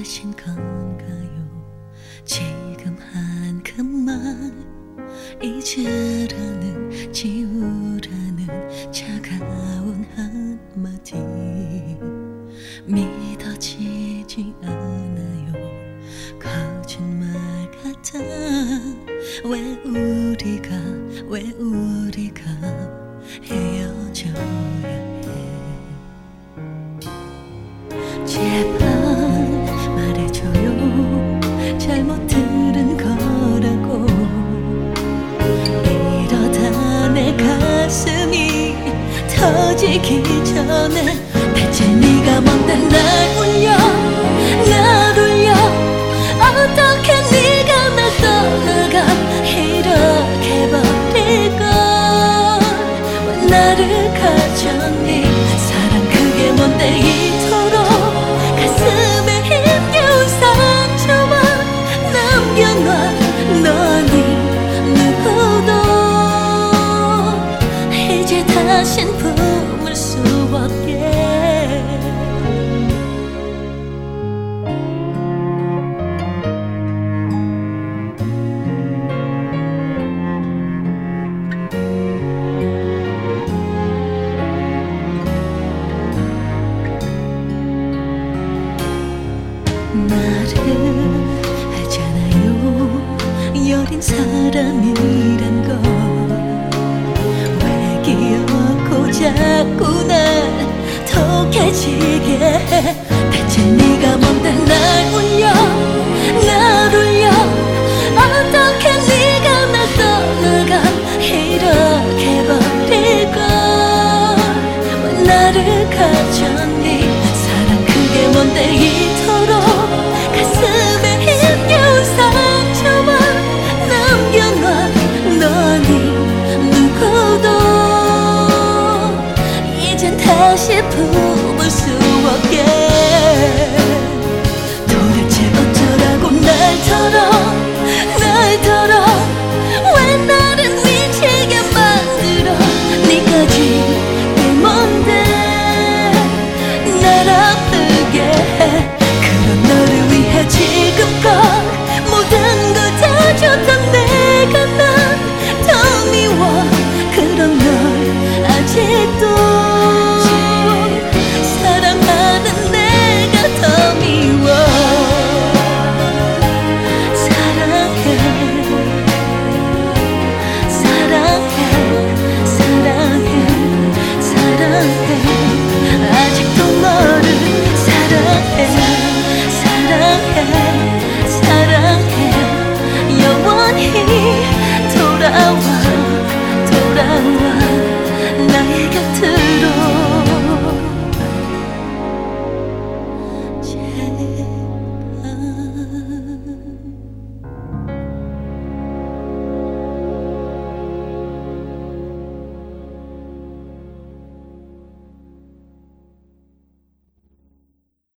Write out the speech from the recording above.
하신 건가요? 지금 한 그만 잊으라는 지우라는 차가운 한마디 믿어지지 않아요. 거짓말 같아. 왜 우리가 헤어져야 해. 제발 말해줘요. 잘못 들은 거라고. 이러다 내 가슴이 터지기 전에 대체 네가 뭔데 날 울려 날 울려. 어떻게 네가 날 떠나가 이렇게 버릴 걸. 왜 나를 가졌니. 사랑 그게 뭔데 이토록 가슴에 힘겨운 상처만 남겨놔. 너니 누구도 이제 다신 품을 수 없게. 나를 알잖아요. 여린 사람이란 걸. 왜 기억고 자꾸 날 독해지게 해. 대체 네가